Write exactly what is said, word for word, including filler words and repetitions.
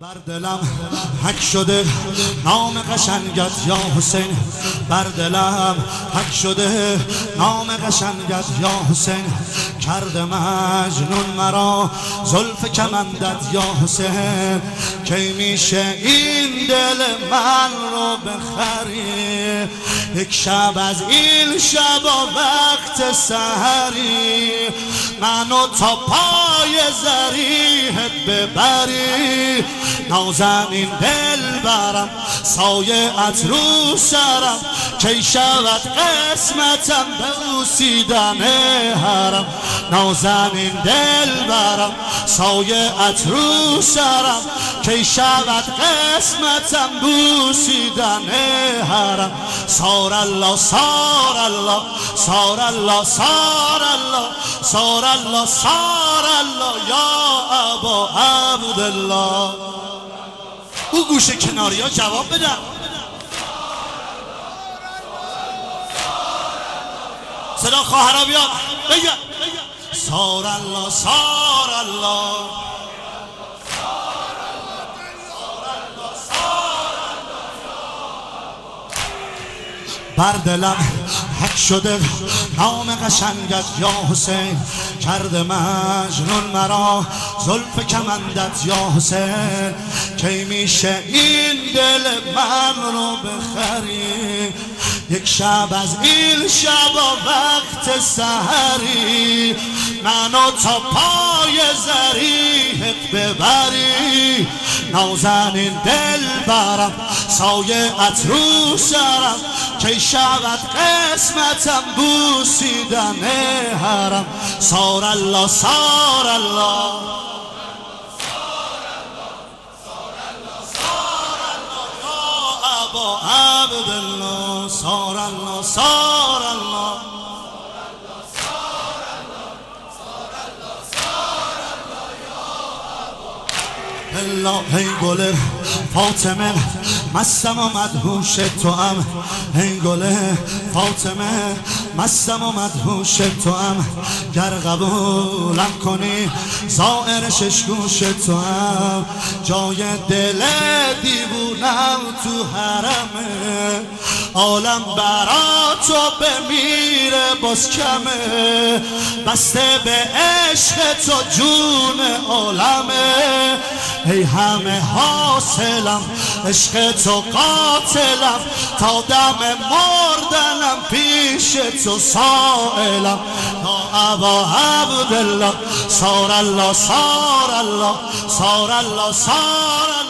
بر دلم حک شده نام قشنگت یا حسین، بر دلم حک شده نام قشنگت یا حسین. کرده مجنون مرا زلف کمندت یا حسین. کی میشه این دل من رو بخری؟ یک شب از این شبا وقت سحری منو تا پای زریحت ببری. نازنین دل برم سایه ات رو سرم، کی شود قسمتم بوسیدن حرم. نازنین دل برم سایه ات رو سرم، کی شود قسمتم بوسیدن حرم. سار الله سار الله سار الله سار الله سار الله سار الله یا ابا عبدالله. او گوشه کناری ها جواب بدن. صدا خواهرها بیاد بگه سار الله سار الله. بر دلم حک شده نام قشنگت یا حسین. کرده مجنون مرا زلف کمندت یا حسین. کی میشه این دل من رو بخری؟ یک شب از این شبا وقت سحری منو تا پای زریحت ببری. نازنین دل برم سایه ات رو سرم، کی شود قسمتم بوسیدن حرم. سار الله سار الله یا ابا عبدالله. سار الله سار الله الله. هی گل فاطمه مستم و مدهوش توام، هی گل فاطمه مستم و مدهوش توام. گر قبولم کنی زائر شش گوش توام. جای دل دیوونم تو حرمه، عالم برا تو بمیره باز کمه. بسته به عشق تو جون عالمه، ای همه حاصلم عشق تو قاتلم. تا دم مردنم پیش تو سائلم. تا ابا عبدالله سار الله سار الله سار الله سار